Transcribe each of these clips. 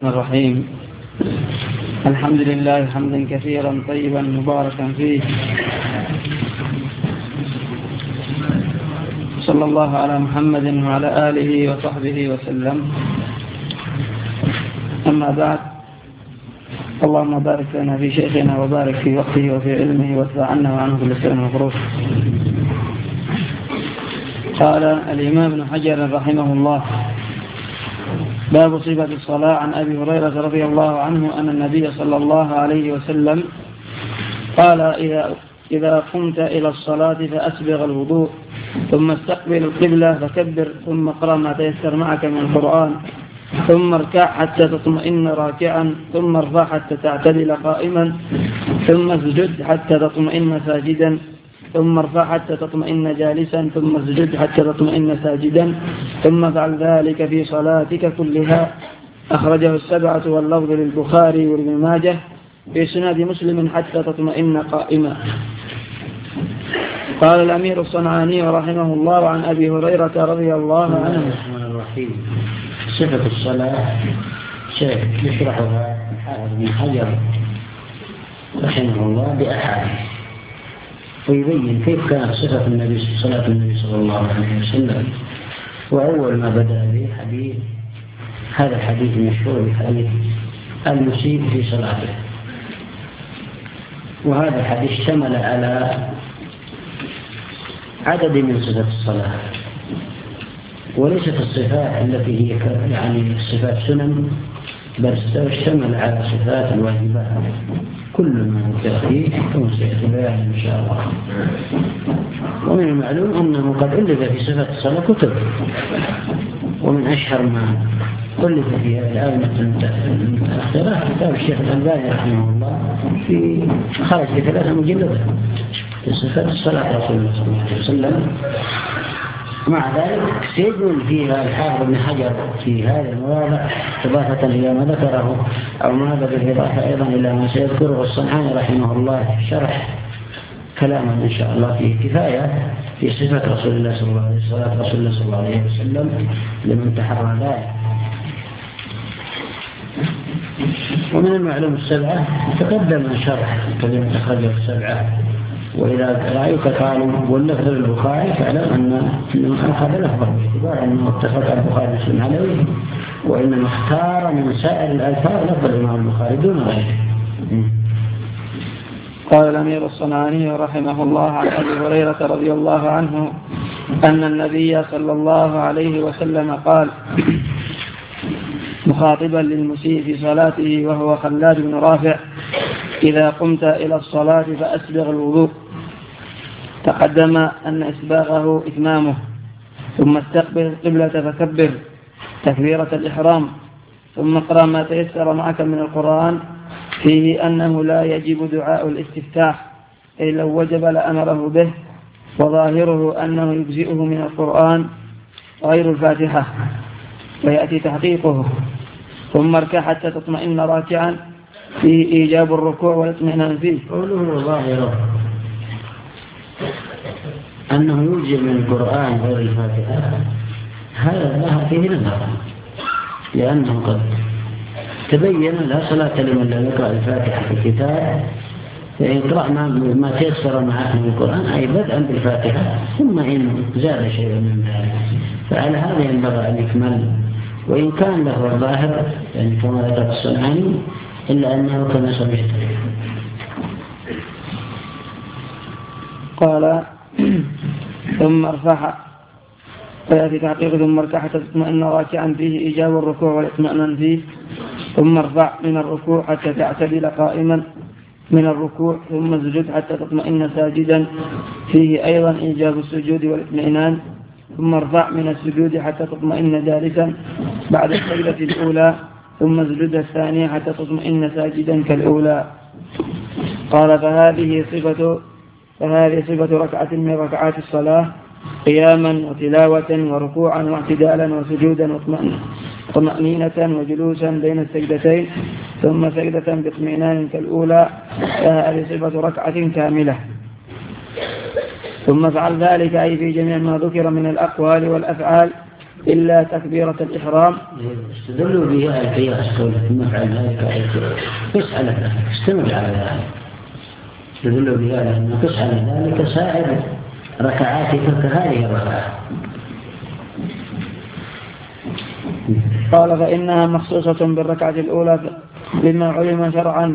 الرحيم. الحمد لله حمدا كثيرا طيبا مباركا فيه، صلى الله على محمد وعلى آله وصحبه وسلم. أما بعد، اللهم بارك لنا في شيخنا وبارك في وقته وفي علمه وادفع عنا وعنه كل سنة وخروج. قال الإمام ابن حجر رحمه الله: باب صفة الصلاة. عن أبي هريرة رضي الله عنه أن النبي صلى الله عليه وسلم قال: إذا قمت إلى الصلاة فأسبغ الوضوء، ثم استقبل القبلة فكبر، ثم اقرأ ما تيسر معك من القرآن، ثم اركع حتى تطمئن راكعا، ثم ارفع حتى تعتدل قائما، ثم اسجد حتى تطمئن ساجدا، ثم ارفع حتى تطمئن جالسا، ثم اسجد حتى تطمئن ساجدا، ثم فعل ذلك في صلاتك كلها. أخرجه السبعة واللفظ للبخاري وابن ماجه في سناد مسلم حتى تطمئن قائما. قال الأمير الصنعاني رحمه الله عن أبي هريرة رضي الله عنه: صفة الصلاة شيء يشرحها الحافظ ابن حجر رحمه الله بأحاديث، ويبين كيف كانت صلاة النبي صلى الله عليه وسلم. وأول ما بدأ به هذا الحديث المشهور بحديث المسيء في صلاته، وهذا الحديث اشتمل على عدد من صفات الصلاة، وليست الصفات التي هي صفات سنن، بل اشتمل على صفات الواجبات. كل ما ذكر فيه يكون سيأتي إن شاء الله. ومن المعلوم أنه قد ألف في صفات الصلاة كتب، ومن أشهر ما ألف في الآونة المتأخرة كتاب الشيخ الألباني رحمه الله خرج في 3 مجلدات في صفات الصلاة رسول الله صلى الله عليه وسلم. مع ذلك سيجمل فيها الحافظ ابن حجر في هذا المواضع إضافة إلى ما ذكره، أو ما هذا بالإضافة أيضا إلى ما سيذكره الصنعاني رحمه الله في شرح كلاما إن شاء الله فيه كفاية في صفة رسول الله صلى الله عليه وسلم لمن تحرى ذلك. ومن المعلوم السبعة تقدم شرح كلمة أخرجه السبعة، وإذا رأيك قالوا واللفظ للبخاري فاعلم أنه أخذ لفظه باعتبار أنه اتفق البخاري ومسلم عليه، وإنما اختار من سائر الألفاظ لفظ الإمام البخاري دون غيره. قال الأمير الصنعاني رحمه الله عن أبي هريرة رضي الله عنه أن النبي صلى الله عليه وسلم قال مخاطبا للمسيء في صلاته وهو خلاد بن رافع: إذا قمت إلى الصلاة فأسبغ الوضوء. تقدم أن إسباغه إتمامه. ثم استقبل القبلة فكبر تكبيرة الإحرام، ثم اقرأ ما تيسر معك من القرآن، فيه أنه لا يجب دعاء الاستفتاح، أي لو وجب لأمره به، وظاهره أنه يجزئه من القرآن غير الفاتحة، ويأتي تحقيقه. ثم اركع حتى تطمئن راكعا، فيه إيجاب الركوع والاطمئنان فيه. قوله ظاهره أنه يوجب من القرآن غير الفاتحة، هذا ظهر فيه نظر، لأنه قد تبين لا صلاة لمن لا يقرأ الفاتحة في الكتاب، فيقرأ ما تيسر معه من القرآن، أي بدءا بالفاتحة، ثم إن زاد شيء من ذلك فعلى هذا ينبغي أن يكمل، وإن كان له الظاهر يعني كما ذكر الصنعاني، إلا أنه كما سمعت. قال ثم ارفع، فيأتي تحقيق ثم اركع حتى تطمئن راكعا، فيه إيجاب الركوع والاطمئنان فيه. ثم ارفع من الركوع حتى تعتدل قائما من الركوع، ثم اسجد حتى تطمئن ساجدا، فيه أيضا إيجاب السجود والاطمئنان. ثم ارفع من السجود حتى تطمئن جالسا بعد السجدة الأولى، ثم اسجد الثانية حتى تطمئن ساجدا كالأولى. قال فهذه صفة ركعة من ركعات الصلاة، قياما وتلاوة وركوعا واعتدالا وسجودا وطمأنينة وجلوسا بين السجدتين، ثم سجدة باطمئنان كالأولى. فهذه صفة ركعة كاملة. ثم فعل ذلك أي في جميع ما ذكر من الأقوال والأفعال إلا تكبيرة الإحرام. استدلوا بها القياس قول ثم افعل ذلك قس على ذلك استمر على ذلك استدلوا بها لأنه قس على ذلك سائر ركعاتك كهذه الركعات. قال فإنها مخصوصة بالركعة الأولى لما علم شرعا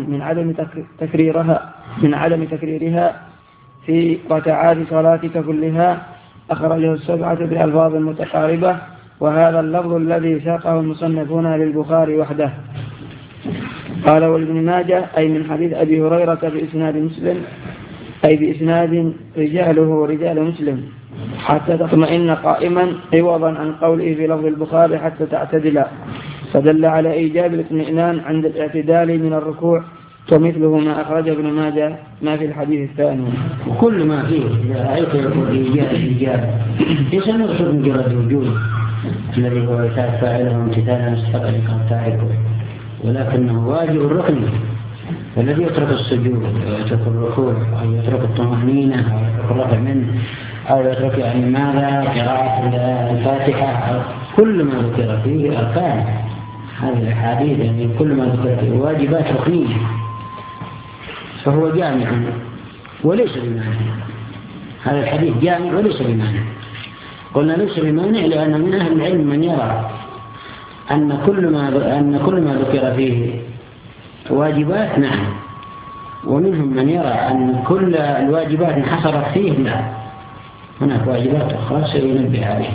من عدم تكريرها في ركعات صلاتك كلها. أخرجه السبعة بألفاظ متقاربة، وهذا اللفظ الذي ساقه المصنفون للبخاري وحده. قال والابن ماجه أي من حديث أبي هريرة بإسناد مسلم أي بإسناد رجاله رجال مسلم حتى تطمئن قائما عوضا عن قوله في لفظ البخاري حتى تعتدل، فدل على إيجاب الاطمئنان عند الاعتدال من الركوع، ومثله ما أخرجه ابن ماجه ما في الحديث الثاني. وكل ما فيه إذا رأيت الإيجاب ليس نقصد مجرد الوجود الذي هو إتاء فاعله وامتثالا مستحقا لقد تعرفه، ولكنه واجب الركن الذي يترك السجود ويترك الركوع أو يترك الطمأنينة أو يترك الرفع منه أو يترك ماذا قراءة الفاتحة أو كل ما ذكر فيه أركان هذه الأحاديث، يعني كل ما ذكر فيه واجبات ركنية فهو جامع وليس بمانع. هذا الحديث جامع وليس بمانع. قلنا ليس بمانع لأن من أهل العلم من يرى أن كل ما ذكر فيه واجبات نعم، ومنهم من يرى أن كل الواجبات انحصرت فيه لا، هناك واجبات أخرى سينبه عليها.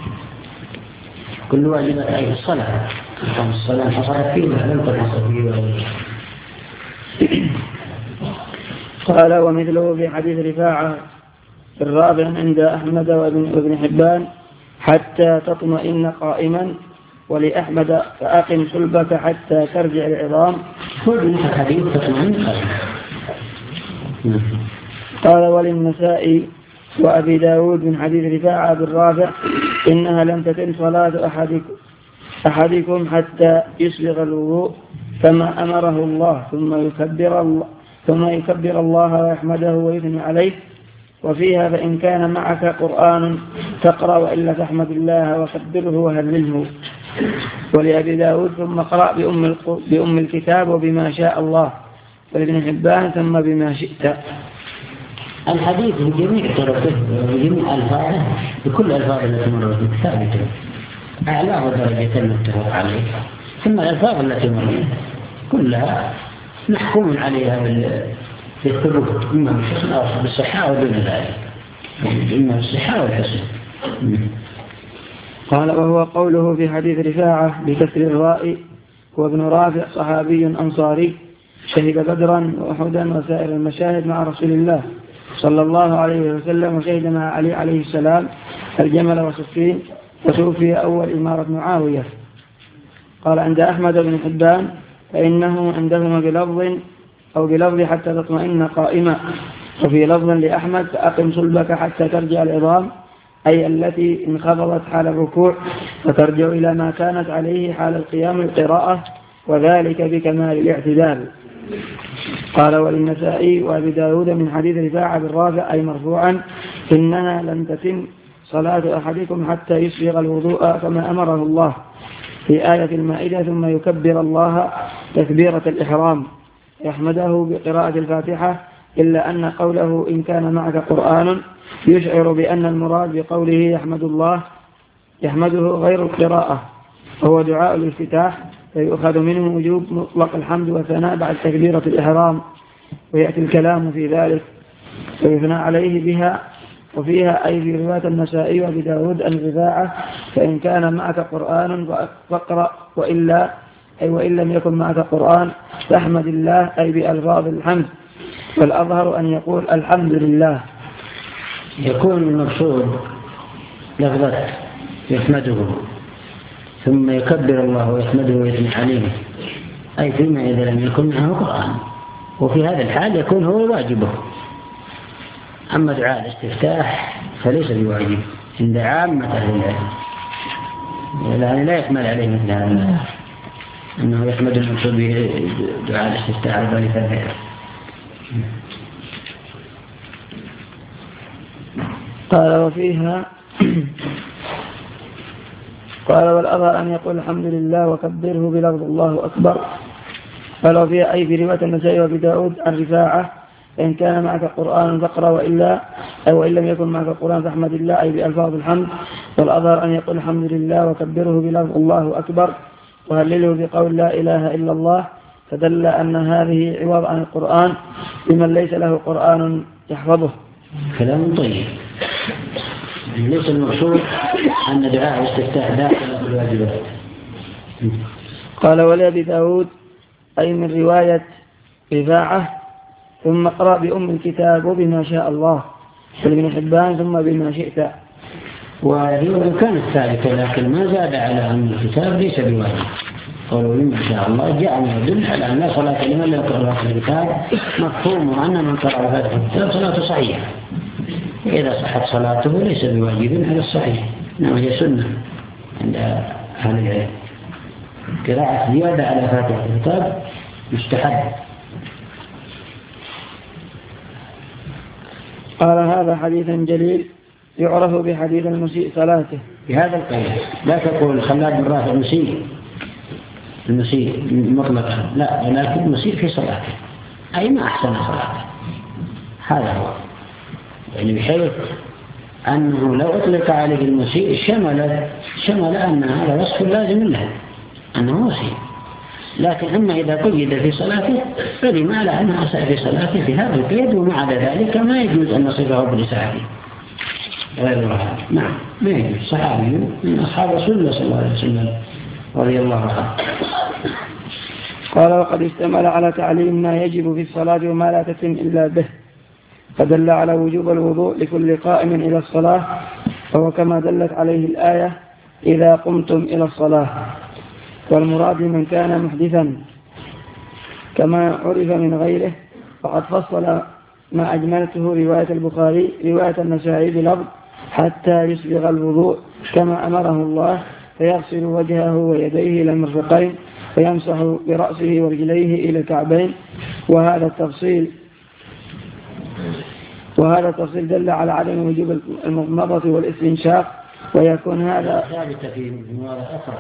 كل واجبات أي الصلاة الصلاة انحصرت فيه لا، لم تنحصر فيه واجبات. قال ومثله في حديث رفاعة الرابع عند أحمد وابن حبان حتى تطمئن قائما، ولأحمد فأقم صلبك حتى ترجع العظام. كل حديث تطمئن قائما. قال وللنسائي وأبي داود من حديث رفاعة بالرافع إنها لم تتم صلاة أحدكم حتى يسبغ الوضوء كما أمره الله ثم يكبر الله ويحمده ويثني عليه. وفيها فإن كان معك قرآن تقرأ وإلا فاحمد الله وكبره وهلله. ولأبي داود ثم قرأ بأم الكتاب وبما شاء الله، ولابن حبان ثم بما شئت. الحديث بجميع طرقه وجميع ألفاظه بكل ألفاظ التي مرت ثابتة أعلاه درجة المتفق عليه، ثم الألفاظ التي مرت كلها محكوم عليها بالثبوت إما بالحسن أو بالصحة ودون ذلك، إما بالصحة والحسن. قال وهو قوله في حديث رفاعة بكسر الراء وابن رافع صحابي أنصاري شهد بدرا وأحدا وسائر المشاهد مع رسول الله صلى الله عليه وسلم، وشهد مع علي عليه السلام الجمل وصفين، وتوفي أول إمارة معاوية. قال عند أحمد بن حبان فإنه عندهما بلفظ حتى تطمئن قائمة، وفي لفظ لأحمد فأقم صلبك حتى ترجع العظام، أي التي انخفضت حال الركوع فترجع إلى ما كانت عليه حال القيام القراءة، وذلك بكمال الاعتدال. قال وللنسائي وأبي داود من حديث رفاعة بالرافع أي مرفوعا إنها لم تتم صلاة أحدكم حتى يسبغ الوضوء كما أمره الله في آية المائدة ثم يكبر الله تكبيرة الإحرام يحمده بقراءة الفاتحة، إلا أن قوله إن كان معك قرآن يشعر بأن المراد بقوله يحمده غير القراءة، وهو دعاء الافتتاح، فيؤخذ منه وجوب مطلق الحمد والثناء بعد تكبيرة الإحرام، ويأتي الكلام في ذلك ويثنى عليه بها. وفيها أي في رواية النسائي وأبي داود الرفاعة فإن كان معك قرآن فاقرأ وإن لم يكن معك قرآن فاحمد الله أي بألفاظ الحمد، والأظهر أن يقول الحمد لله. يكون المقصود لفظة يحمده ثم يكبر الله ويحمده ويثني عليه، أي فيما إذا لم يكن معه قرآن، وفي هذا الحال يكون هو واجبه. أما دعاء الاستفتاح فليس بواجب عند عامة أهل العلم، يعني لا يحمل عليه مثل هذا أنه يحمد المقصود بدعاء الاستفتاح على ذلك الفعل. قال وفيها قال والأظهر أن يقول الحمد لله وكبره بلفظ الله أكبر. قال فيها أي في رواية النسائي وأبي داود عن رفاعة إن كان معك قرآن فاقرأ وإن لم يكن معك قرآن فاحمد الله أي بألفاظ الحمد. والأظهر أن يقول الحمد لله وكبره بلفظ الله أكبر وهلله بقول لا إله إلا الله، فدل أن هذه عوض عن القرآن لمن ليس له قرآن يحفظه. كلام طيب. ليس المقصود أن دعاء استفتاح داخل في الواجبات. قال ولأبي داود أي من رواية رفاعة ثم اقرأ بأم الكتاب وبما شاء الله، ولابن حبان ثم بما شئت. ورواية كانت ثابتة لكن ما زاد على أم الكتاب ليس بواجب. قالوا بما شاء الله جاء يدل على أن لا صلاة لمن لا يقرأ في الكتاب، مفهوم أن من قرأ فاتحة الكتاب صلاته صحيحة، إذا صحت صلاته ليس بواجب على الصحيح، إنما هي سنة عند أهل العلم. قراءة زيادة على فاتحة الكتاب مستحب. قال هذا حديث جليل يعرف بحديث المسيء صلاته. بهذا القيد لا تقول خلاد بن رافع المسيء مطلقا، لا، ولكن المسيء في صلاته أي ما أحسن صلاته. هذا هو، يعني بحيث أنه لو أطلق عليه المسيء شمل أن هذا وصف لازم له أنه مسيء، لكن أما إذا قيد في صلاته فلما لا أنه أساء في صلاته في هذا القيد، ومع ذلك ما يجوز أن نصفه بالإساءة غير هذا. نعم ما يجوز. صحابي من أصحاب رسول الله صلى الله عليه وسلم رضي الله عنه. قال وقد اشتمل على تعليم ما يجب في الصلاة وما لا تتم إلا به، فدل على وجوب الوضوء لكل قائم إلى الصلاة، فهو كما دلت عليه الآية إذا قمتم إلى الصلاة، والمراد من كان محدثا كما عرف من غيره. وقد فصل ما أجملته رواية البخاري رواية النسائي بلفظ حتى يسبغ الوضوء كما أمره الله، فيغسل وجهه ويديه إلى المرفقين ويمسح برأسه ورجليه إلى الكعبين. وهذا التفصيل دل على عدم وجوب المضمضة والاستنشاق، ويكون هذا ثابت في مواضع أخرى.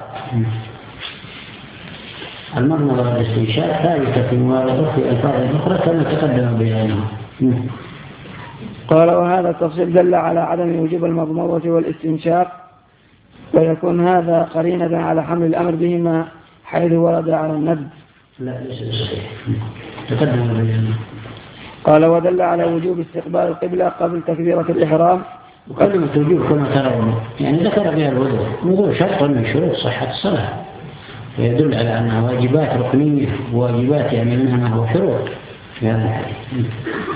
المضمضة والاستنشاق ثابتة في مواضع في ألفاظ أخرى كما تقدم بيانها. قال وهذا التفصيل دل على عدم وجوب المضمضة والاستنشاق، ويكون هذا قرينة على حمل الأمر بهما حيث ورد على الندب. لا ليس صحيح، تقدم بيانها. قال ودل على وجوب استقبال القبلة قبل تكبيرة الإحرام. وكلمة وجوب كما ترون يعني ذكر بها الوضوء شرط من شروط صحة الصلاة، ويدل على أنها واجبات ركنية وواجبات يعني منها ما هو شروط في هذا الحديث.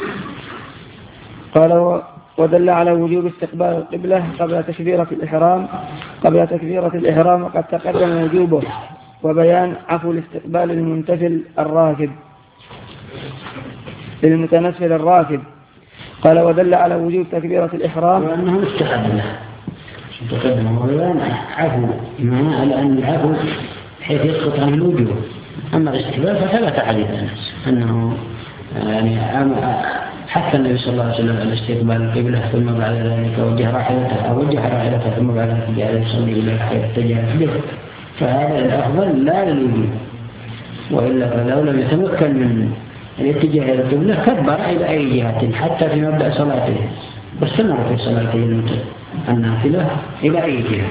قال ودل على وجوب استقبال القبلة قبل تكبيرة الإحرام وقد تقدم وجوبه، وبيان عفو الاستقبال للمتنفل الراكب. قال ودل على وجوب تكبيرة الإحرام وأنه مستحب له تقدم، وبيان عفو ما على أن العفو حيث يسقط عن الوجوب. أما الاستقبال فثبت حديث أنس أنه يعني حتى النبي صلى الله عليه وسلم على استقبال القبلة، ثم بعد ذلك وجه راحلته ثم بعد ذلك جعل يصلي إلى حيث اتجه به، فهذا الأفضل لا للوجوب، وإلا فلو لم يتمكن من الاتجاه إلى القبلة كبر إلى أي جهة حتى في مبدأ صلاته، واستمر في صلاته النافلة إلى أي جهة.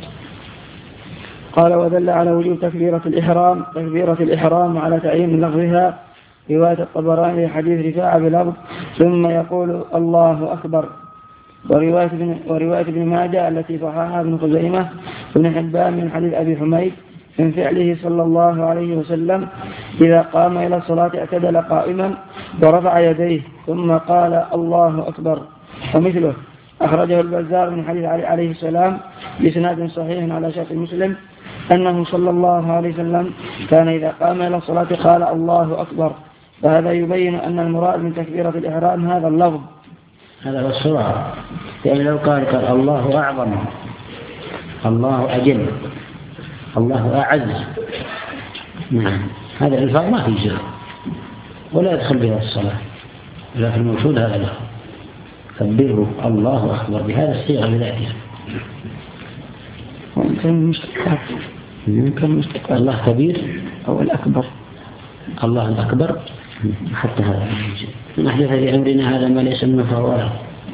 قال ودل على وجوب تكبيرة الإحرام وعلى تعيين لفظها رواية الطبراني لحديث رفاعة بلفظ ثم يقول الله أكبر، ورواية ابن ماجه التي صححها ابن خزيمة وابن حبان من حديث أبي حميد من فعله صلى الله عليه وسلم إذا قام إلى الصلاة اعتدل قائما ورفع يديه ثم قال الله أكبر. ومثله أخرجه البزار من حديث علي عليه السلام بإسناد صحيح على شرط مسلم أنه صلى الله عليه وسلم كان إذا قام إلى الصلاة قال الله أكبر، فهذا يبين أن المراد من تكبيرة الإحرام هذا اللفظ. هذا هو الصواب، يعني لو قال الله أعظم، الله أجل، الله أعز، نعم هذا الألفاظ ما في جزء ولا يدخل بها الصلاة، لكن المقصود هذا له كبره الله أكبر بهذا الصيغة بذاتها. يمكن مشتقات الله كبير أو الأكبر. الله الأكبر حتى هذا نحدث في أمرنا هذا ما ليس منه فهو له.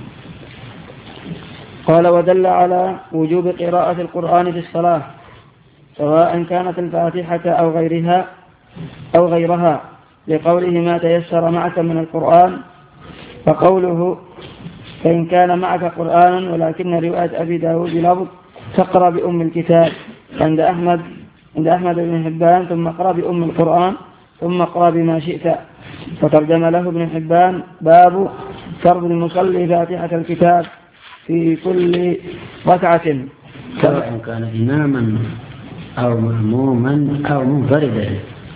قال ودل على وجوب قراءة القرآن في الصلاة سواء كانت الفاتحة أو غيرها لقوله ما تيسر معك من القرآن، فقوله فإن كان معك قرآن، ولكن رواية أبي داود لفظ تقرأ بأم الكتاب عند أحمد بن حبان ثم اقرأ بأم القرآن ثم اقرأ بما شئت. وترجم له ابن حبان باب فرض المصلي فاتحة الكتاب في كل ركعة سواء كان إماما أو مأموما أو منفردا.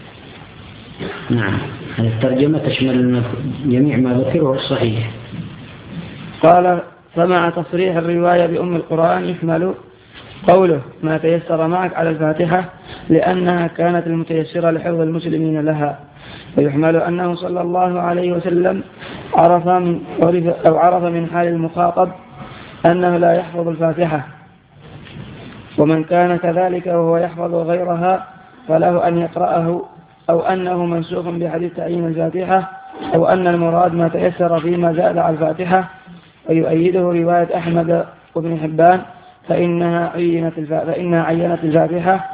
نعم، هذه الترجمة تشمل جميع ما ذكره الصحيح. قال فمع تصريح الرواية بأم القرآن يحمل قوله ما تيسر معك على الفاتحة لأنها كانت المتيسرة لحفظ المسلمين لها، ويحمل أنه صلى الله عليه وسلم عرف من حال المخاطب أنه لا يحفظ الفاتحة، ومن كان كذلك وهو يحفظ غيرها فله أن يقرأه، أو أنه منسوخ بحديث تعيين الفاتحة، أو أن المراد ما تيسر فيما زاد على الفاتحة. ويؤيده رواية أحمد وابن حبان فإنها عينت الفاتحة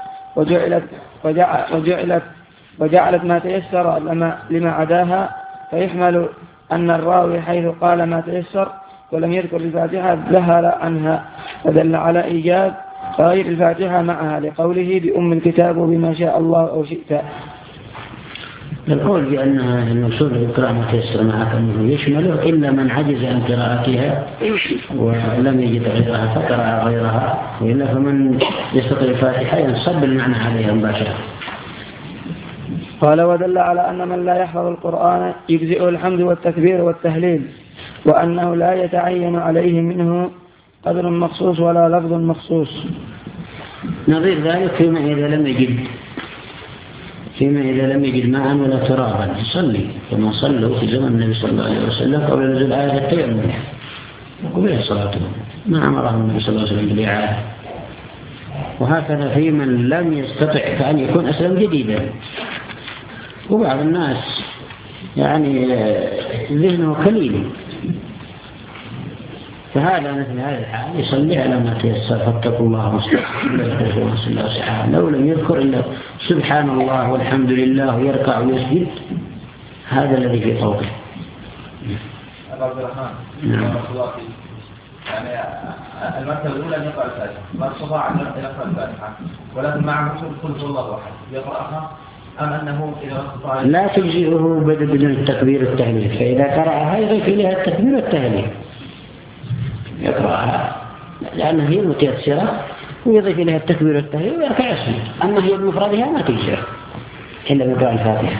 وجعلت ما تيسر لما عداها، فيحمل أن الراوي حيث قال ما تيسر ولم يذكر الفاتحة ذهل عنها، فدل على إيجاب غير الفاتحة معها لقوله بأم الكتاب وبما شاء الله أو شئت. القول بأن الوصول للقراءة ما تيسر معك أنه يشمله إلا من عجز عن قراءتها ولم يجد غيرها فقرأ غيرها، وإلا فمن يستطيع الفاتحة ينصب المعنى عليها مباشرة. قال ودل على أن من لا يحفظ القرآن يجزئه الحمد والتكبير والتهليل، وأنه لا يتعين عليه منه قدر مخصوص ولا لفظ مخصوص. نظير ذلك فيما إذا لم يجد ماء ولا ترابا يصلي كما صلوا في زمن النبي صلى الله عليه وسلم قبل نزول آية التيمم وقبل صلاته ما أمرهم النبي صلى الله عليه وسلم بالإعادة. وهكذا في من لم يستطع فأن يكون أسلم جديدا. وبعض الناس يعني ذهنه قليل، فهذا مثل هذا الحال يصلي على ما تيسر، فاتقوا الله واستغفروه. لو لم يذكر إلا سبحان الله والحمد لله ويركع ويسجد، هذا الذي في طوقه. أبو عبد الرحمن يعني المرتبة الأولى أن يقرأ الفاتحة، ما استطاع أن يقرأ الفاتحة ولكن معه كل الله واحد يقرأها، أم أنه إذا استطاع لا تجزئه بدون التكبير والتهليل، فإذا قرأها يضيف إليها التكبير والتهليل يقرأها لأنها هي متيسرة ويضيف إليها التكبير والتهليل ويركع يسجد. أما هي بمفردها ما تجزئ إلا بقراءة الفاتحة.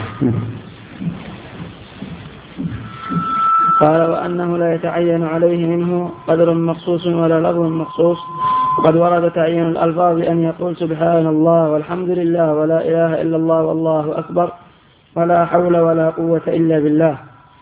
قال وأنه لا يتعين عليه منه قدر مخصوص ولا لفظ مخصوص، وقد ورد تعيين الألفاظ أن يقول سبحان الله والحمد لله ولا إله إلا الله والله أكبر ولا حول ولا قوة إلا بالله.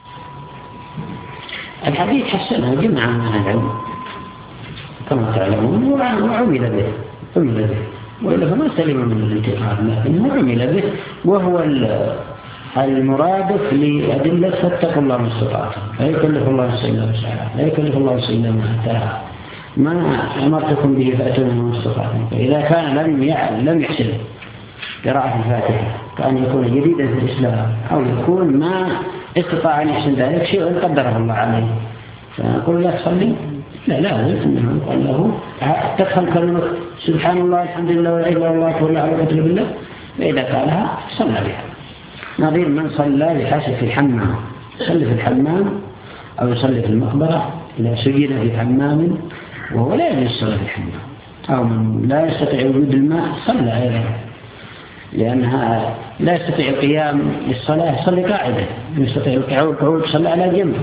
الحديث حسنه جمع من العلم كما تعلمون وعمل به وإلا فما سلم من الانتقاد، لكنه عمل به، وهو المرادف لأدلة فاتقوا الله ما استطعتم، لا يكلف الله نفسا إلا وسعها، لا يكلف الله نفسا إلا ما أتاها، ما أمرتكم به فأتوا ما استطعتم. فإذا كان لم يحسن قراءة الفاتحة كأن يكون جديدا في الإسلام أو يكون ما استطاع أن يحسن ذلك شيء قدره الله عليه، فنقول لا تصلي، لا إنه قال له تدخل كلمة سبحان الله الحمد لله ولا إله إلا الله ولا حول ولا قوة إلا بالله، فإذا قالها صلى بها. نظير من صلى بحاسة في الحمام، يصلي في الحمام أو يصلي في المقبرة إذا سجد في حمام وهو لا يجوز الصلاة في الحمام، أو من لا يستطيع وجود الماء صلى أيضا، لأنها لا يستطيع القيام للصلاة يصلي قاعدة، يستطيع القعود صلى على جنب.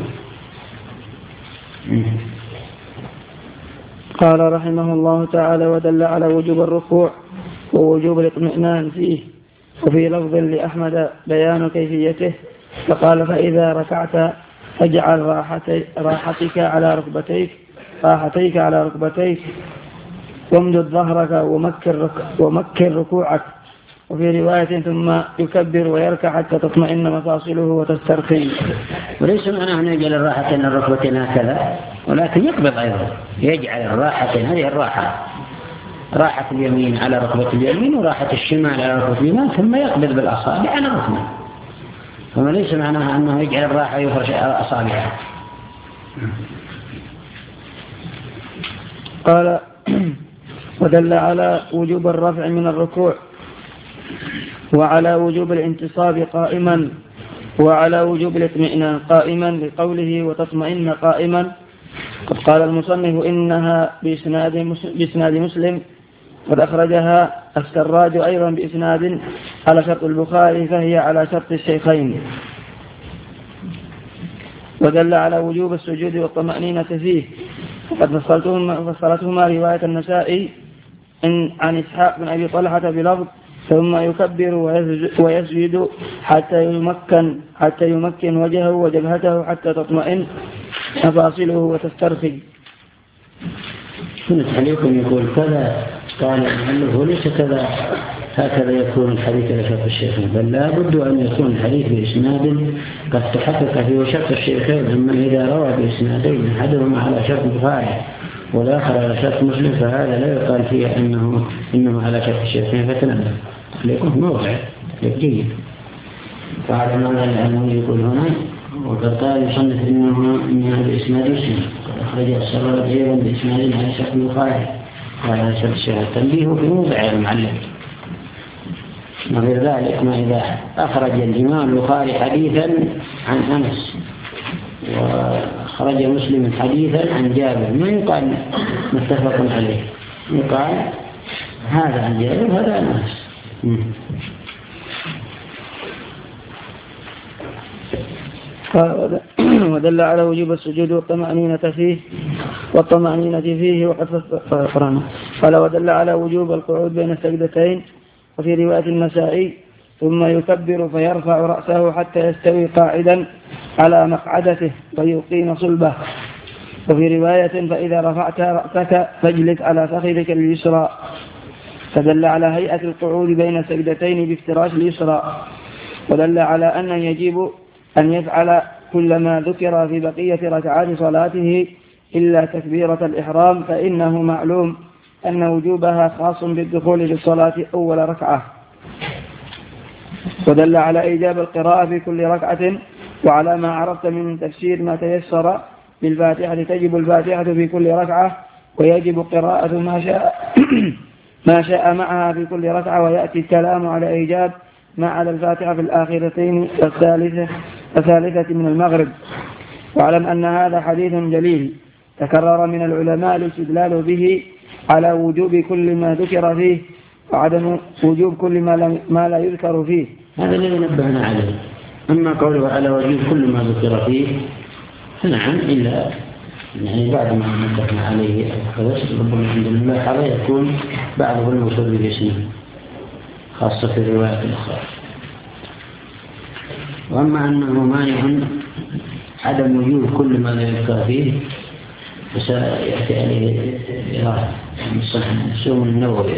قال رحمه الله تعالى ودل على وجوب الركوع ووجوب الاطمئنان فيه، وفي لفظ لأحمد بيان كيفيته، فقال فإذا ركعت فاجعل راحتيك على ركبتيك وامدد ظهرك ومكن ركوعك. وفي رواية ثم يكبر ويركع حتى تطمئن مفاصله وتسترخي. وليس معناه أن يجعل الراحتين الركبتين هكذا، ولكن يقبض أيضا، يجعل الراحتين، هذه الراحة، راحة اليمين على ركبة اليمين وراحة الشمال على ركبة اليمين، ثم يقبض بالأصابع على الركبة. فما ليس معناها أنه يجعل الراحة يفرش أصابعه. قال ودل على وجوب الرفع من الركوع، وعلى وجوب الانتصاب قائما، وعلى وجوب الاطمئنان قائما لقوله وتطمئن قائما. قد قال المصنف إنها بإسناد مسلم، قد أخرجها السراج أيضا بإسناد على شرط البخاري، فهي على شرط الشيخين. ودل على وجوب السجود والطمأنينة فيه، وقد فصلتهما رواية النسائي عن إسحاق بن أبي طلحة بلفظ ثم يكبر ويسجد حتى يمكن وجهه وجبهته حتى تطمئن مفاصله وتسترخي. عليكم يقول كذا، قال المؤلف ليس كذا هكذا يكون الحديث على شرط الشيخين، بل لا بد أن يكون الحديث بإسناد قد تحقق فيه شرط الشيخين. أما إذا روى بإسنادين أحدهما على شرط البخاري والآخر على شرط مسلم فهذا لا يقال فيه إنه على شرط الشيخين، فتنبه ليكون موضع جيد. فعلى ماذا العلم يقول هنا، وقد قال يصنف إنها بإسناد مسلم، قد أخرج السراج أيضا بإسناد على شرط البخاري وعلى شرط الشيخين. تنبيه في موضع المعلم. وغير ذلك ما إذا أخرج الإمام البخاري حديثا عن أنس وخرج مسلم حديثا عن جابر، ما يقال متفق عليه، يقال هذا عن جابر وهذا عن أنس. ودل على وجوب السجود والطمأنينة فيه وقد قرأنا. قال ودل على وجوب القعود بين السجدتين. وفي رواية النسائي ثم يكبر فيرفع رأسه حتى يستوي قاعدا على مقعدته ويقيم صلبه. وفي رواية فإذا رفعت رأسك فاجلس على فخذك اليسرى. فدل على هيئة القعود بين السجدتين بافتراش اليسرى. ودل على أن يجب أن يفعل كل ما ذكر في بقية ركعات صلاته إلا تكبيرة الإحرام، فإنه معلوم أن وجوبها خاص بالدخول في الصلاة أول ركعة. ودل على إيجاب القراءة في كل ركعة، وعلى ما عرفت من تفسير ما تيسر بالفاتحة تجب الفاتحة في كل ركعة، ويجب قراءة ما شاء معها في كل ركعة، ويأتي الكلام على إيجاب ما على الفاتحة في الآخرتين الثالثة من المغرب. واعلم أن هذا حديث جليل تكرر من العلماء الاستدلال به على وجوب كل ما ذكر فيه وعدم وجوب كل ما لا يذكر فيه. هذا الذي نبهنا عليه. أما قوله على وجوب كل ما ذكر فيه فنعم، إلا يعني بعد ما نبهنا عليه ربما الحمد لله هذا يكون بعضه الموصول باسمه خاصة في الروايات الأخرى. وأما أنه مانع عدم وجوب كل ما لا يذكر فيه فسيأتي عليه إراده سوم النووي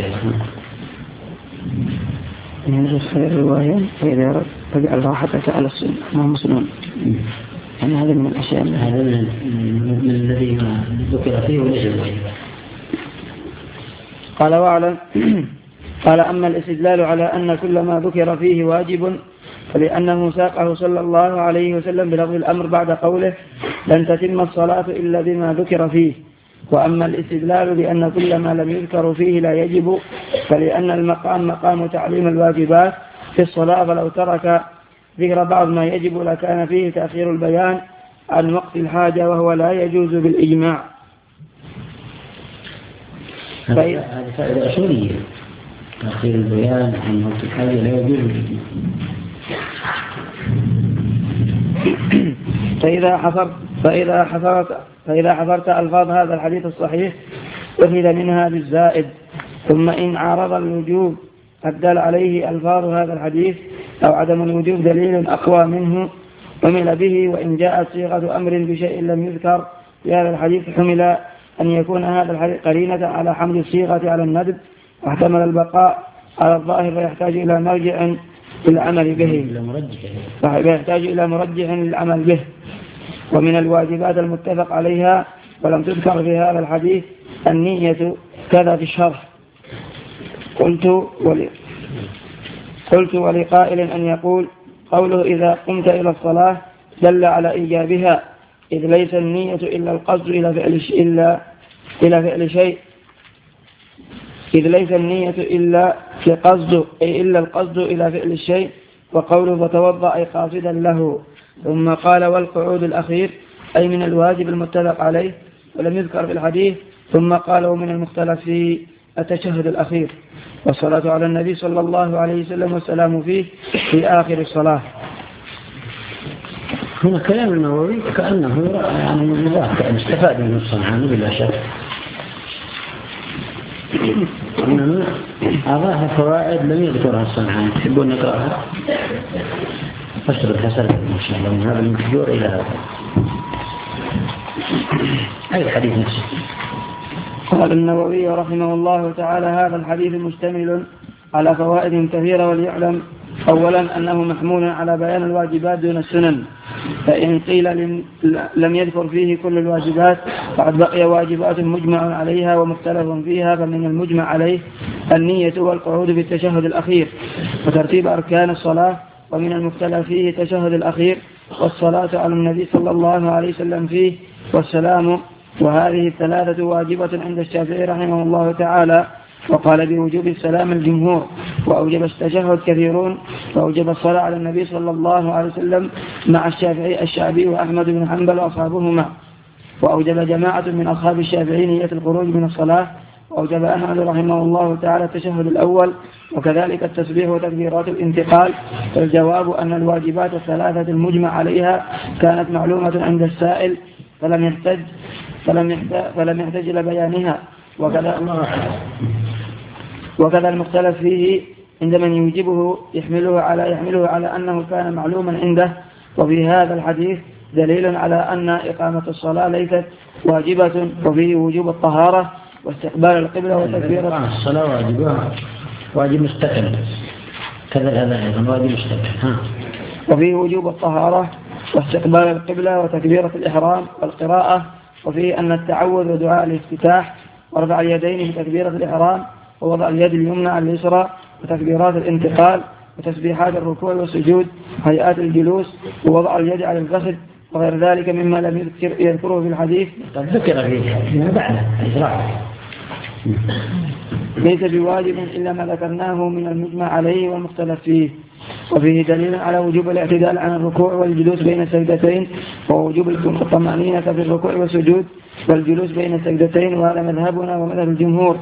من خير الرواية فإذا تجعل راحتك على السنة ما مسنون. يعني هذا من الأشياء هذا من الذي ما ذكر فيه وليس الواجب. قال واعلم قال أما الاستدلال على أن كل ما ذكر فيه واجب فلأنه ساقه صلى الله عليه وسلم بلفظ الأمر بعد قوله لن تتم الصلاة إلا بما ذكر فيه. وأما الاستدلال بأن كل ما لم يذكر فيه لا يجب فلأن المقام مقام تعليم الواجبات في الصلاة، فلو ترك ذكر بعض ما يجب لكان فيه تأخير البيان عن وقت الحاجة، وهو لا يجوز بالإجماع. هذه فائدة أصولية، تأخير البيان عن وقت الحاجة لا يجوز بالإجماع. فإذا حضرت ألفاظ هذا الحديث الصحيح أخذ منها بالزائد. ثم إن عارض الوجوب الدال عليه ألفاظ هذا الحديث أو عدم الوجوب دليل أقوى منه حمل به، وإن جاءت صيغة أمر بشيء لم يذكر في هذا الحديث أن يكون هذا الحديث قرينة على حمل الصيغة على الندب، واحتمل البقاء على الظاهر فيحتاج إلى مرجع للعمل به، فيحتاج إلى مرجح للعمل به. ومن الواجبات المتفق عليها ولم تذكر في هذا الحديث النية كذا في الشرح. قلت ولقائل أن يقول قوله إذا قمت إلى الصلاة دل على إيجابها، إذ ليس النية إلا القصد إلى فعل شيء، إذ ليس النية إلا القصد إلى فعل الشيء. وقوله فتوضأ أي قاصدا له. ثم قال والقعود الأخير أي من الواجب المتفق عليه ولم يذكر في الحديث. ثم قال ومن المختلف في التشهد الأخير والصلاة على النبي صلى الله عليه وسلم والسلام فيه في آخر الصلاة. هنا كلام النووي كأنه يعني مذاكر استفاد من الصنعاني بلا شك، إنما أضاف فوائد لم يذكرها الصنعاني. تحبون نقرأها؟ فاشرب حسن إن شاء الله من هذا المحجور إلى هذا أي الحديث نفسه. قال النووي رحمه الله تعالى هذا الحديث مشتمل على فوائد كثيرة، وليعلم أولا أنه محمول على بيان الواجبات دون السنن، فإن قيل لم يذكر فيه كل الواجبات فقد بقي واجبات مجمع عليها ومختلف فيها. فمن المجمع عليه النية والقعود في التشهد الأخير وترتيب أركان الصلاة، ومن المختلف فيه التشهد الأخير والصلاة على النبي صلى الله عليه وسلم فيه والسلام، وهذه الثلاثة واجبة عند الشافعي رحمه الله تعالى، وقال بوجوب السلام الجمهور، وأوجب التشهد كثيرون، وأوجب الصلاة على النبي صلى الله عليه وسلم مع الشعبي وأحمد بن حنبل وأصحابهما، وأوجب جماعة من أصحاب الشافعي نية الخروج من الصلاة، وأوجب أحمد رحمه الله تعالى التشهد الأول، وكذلك التسبيح وتكبيرات الانتقال. فالجواب أن الواجبات الثلاثة المجمع عليها كانت معلومة عند السائل فلم يحتاج إلى بيانها، وكذا المختلف فيه عند من يوجبه يحمله على أنه كان معلوما عنده. وفي هذا الحديث دليل على أن إقامة الصلاة ليست واجبة، وفيه وجوب الطهارة واستقبال القبلة وتكبير الصلاة واجب مستقل، كذا هذا أيضا واجب مستقل. وفيه وجوب الطهارة واستقبال القبلة وتكبيرة الإحرام والقراءة، وفيه أن التعوذ ودعاء الافتتاح ورفع اليدين في تكبيرة الإحرام ووضع اليد اليمنى على اليسرى وتكبيرات الانتقال وتسبيحات الركوع والسجود وهيئات الجلوس ووضع اليد على الفخذ وغير ذلك مما لم يذكره في الحديث قد ذكر فيه بعد إجراء ليس بواجب إلا ما ذكرناه من المجمع عليه والمختلف فيه. وفيه دليل على وجوب الاعتدال عن الركوع والجلوس بين السجدتين، ووجوب الطمأنينة في الركوع والسجود والجلوس بين السجدتين، وهذا مذهبنا ومذهب الجمهور،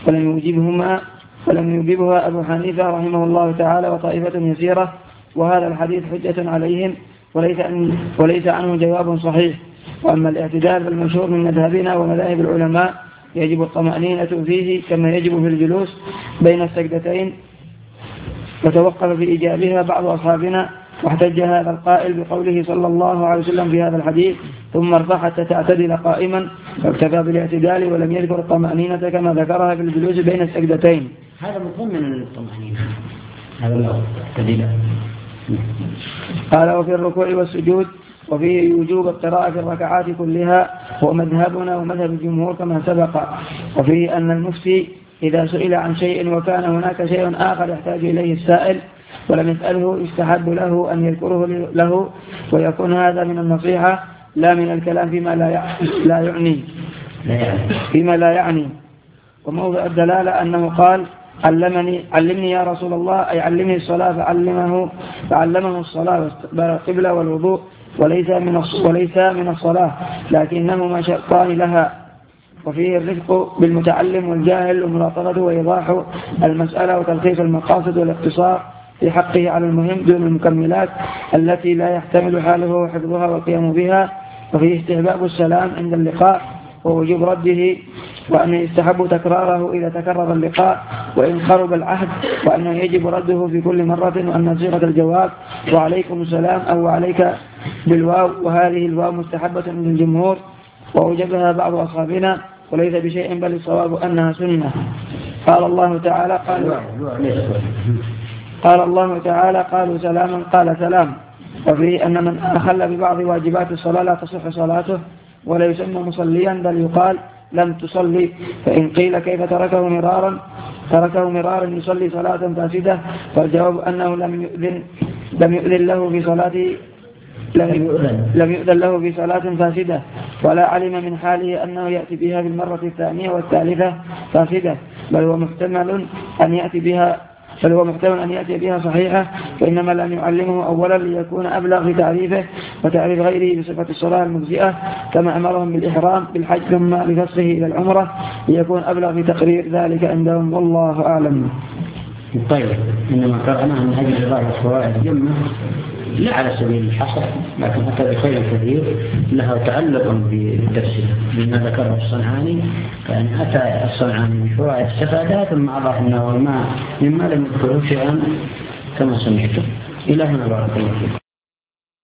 ولم يوجبها أبو حنيفة رحمه الله تعالى وطائفة يسيرة، وهذا الحديث حجة عليهم وليس عنه جواب صحيح. وأما الاعتدال بالمشهور من مذهبنا ومذاهب العلماء يجب الطمأنينة فيه كما يجب في الجلوس بين السجدتين، وتوقف في إيجابها بعض أصحابنا، واحتج هذا القائل بقوله صلى الله عليه وسلم في هذا الحديث ثم ارفع حتى تعتدل قائما، فاكتفى بالاعتدال ولم يذكر الطمأنينة كما ذكرها في الجلوس بين السجدتين. هذا مضمن للطمأنينة، هذا الاعتدال. قال وفي الركوع والسجود وفيه وجوب القراءة في الركعات كلها، هو مذهبنا ومذهب الجمهور كما سبق. وفيه أن المفتي إذا سئل عن شيء وكان هناك شيء آخر يحتاج إليه السائل ولم يسأله يستحب له أن يذكره له، ويكون هذا من النصيحة لا من الكلام فيما لا يعني. وموضع الدلالة أنه قال علمني يا رسول الله، أي علمني الصلاة، فعلمه الصلاة واستقبال القبلة والوضوء، وليس من الصلاة لكنهما شرطان لها. وفيه الرفق بالمتعلم والجاهل وملاطفته وإيضاح المسألة وتلخيص المقاصد والاقتصار في حقه على المهم دون المكملات التي لا يحتمل حاله حفظها والقيام بها. وفيه استحباب السلام عند اللقاء ووجوب رده، وأن يستحب تكراره إذا تكرر اللقاء وإن قرب العهد، وأنه يجب رده في كل مرة، وأن صيغة الجواب وعليكم السلام أو عليك بالواو، وهذه الواو مستحبة من الجمهور وأوجبها بعض أصحابنا، وليس بشيء بل الصواب أنها سنة. قال الله تعالى قالوا سلاما قال سلام. وفيه أن من أخل ببعض واجبات الصلاة لا تصح صلاته ولا يسمى مصليا بل يقال لم تصلي. فإن قيل كيف تركه مرارا يصلي صلاة فاسدة فالجواب أنه لم يؤذن له في صلاة فاسدة ولا علم من حاله أنه يأتي بها في المرة الثانية والثالثة فاسدة بل هو محتمل أن يأتي بها صحيحة فإنما لم يعلمه أولا ليكون أبلغ في تعريفه وتعريف غيره بصفة الصلاة المجزئة كما أمرهم بالإحرام بالحج ثم بفصله إلى العمرة ليكون أبلغ في تقرير ذلك عندهم والله أعلم. طيب إنما قرأناها من أجل الله الفوائد جمة لا على سبيل الحصر لكن أتى بخير كثير لها تعلق بالتفسير بما ذكره الصنعاني يعني أتى الصنعاني من فوائد استفادات ثم أضاف أنه مما لم يذكره شيئا كما سمعته. إلهنا بارك الله فيكم.